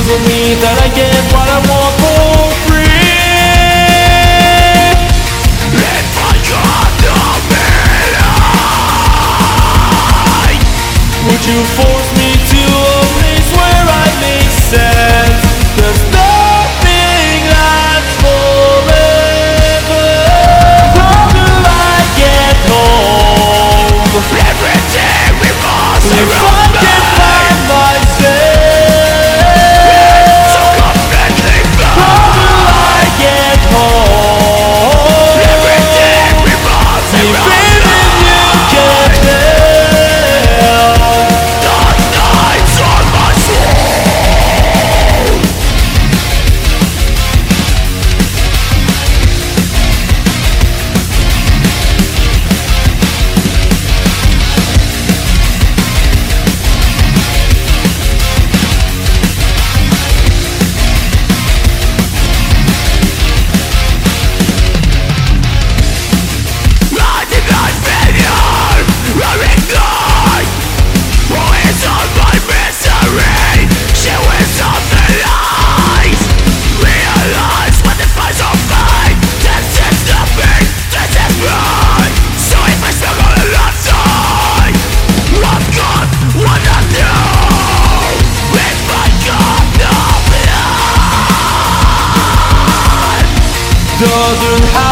doesn't mean that I get what I want for free. If I got the meaning, would you force me to a place where I make sense? There's nothing lasts forever. How do I get home? Everything revolves around me. If I can find myself, so completely blind. How do I get home? Everything revolves around me. You can tell. Dark nights on my soul. Doesn't